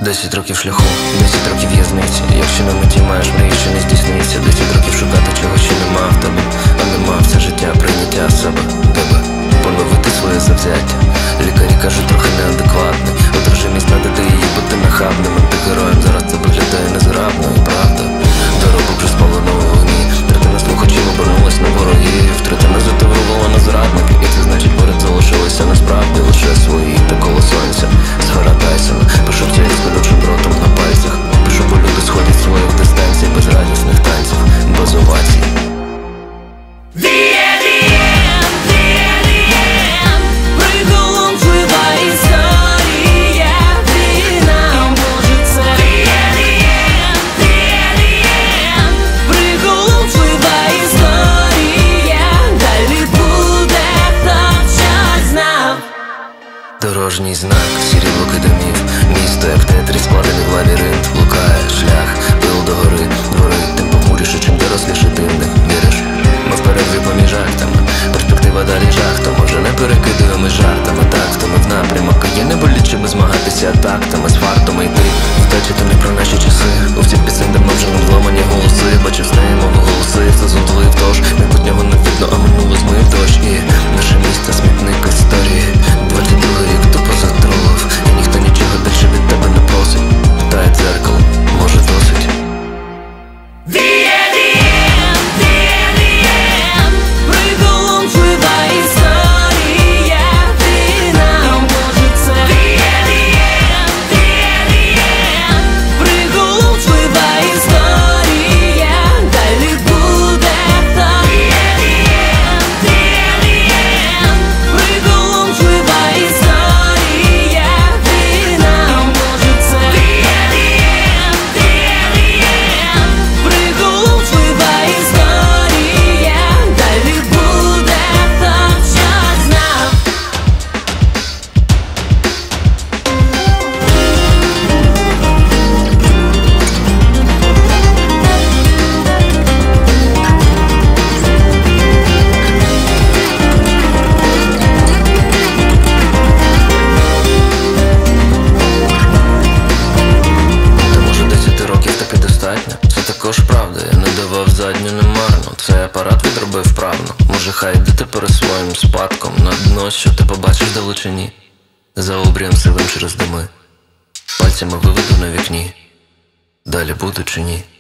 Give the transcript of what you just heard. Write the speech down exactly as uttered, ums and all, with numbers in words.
Десять років шляху, десять років в'язниці. Якщо на меті маєш мрії, що не здійсниться. Десять років шукати чого ще нема в тобі. А нема все життя, прийняття себе, тебе поновити своє завзяття. Лікарі кажуть, трохи неадекватний. Одержимість надати її бути нахабним. Антигероєм зараз це виглядає незграбно. І правда, доробок вже спалено у вогні. Третина слухачів обернулась на ворогів. Третина затоврувала на зрадники. І це значить, поряд залишилися насправді лише свої. Та коло сонця сфера Тайсона. Пишу тілі з колючим дротом на пальцях. Пишу, бо люди сходять своїх дистанцій без радісних танців, без овацій. Дорожній знак, сірі блоки домів. Місто, як тетрі, складений в лабіринт. Блукає шлях, пил до гори, двори. Тим похмуріше, чим доросліше ти в них віриш. Ми в перерві поміж актами. Перспектива далі жах, то може не перекидуємо жартами. Так, то ми в напрямок, а є не боляче би змагатися тактами. З фартом йти, вдачі то не про наші часи. У всіх пісень давно вже надламані голоси. Бачив знаємо голоси, все зонтує втож. Майбутнього не видно, а минуло змив дощ. І наше місце смітник історії. Двадцять другий рік тупо затролив. І ніхто нічого дальше від тебе не просить. Питає дзеркало, може досить. Це також правда, я не давав задню немарно. Цей апарат відробив вправно. Може хай йде тепер своїм спадком на дно, що ти побачиш далечині. За обрієм сивим через дими. Пальцями виведу на вікні. Далі буду чи ні?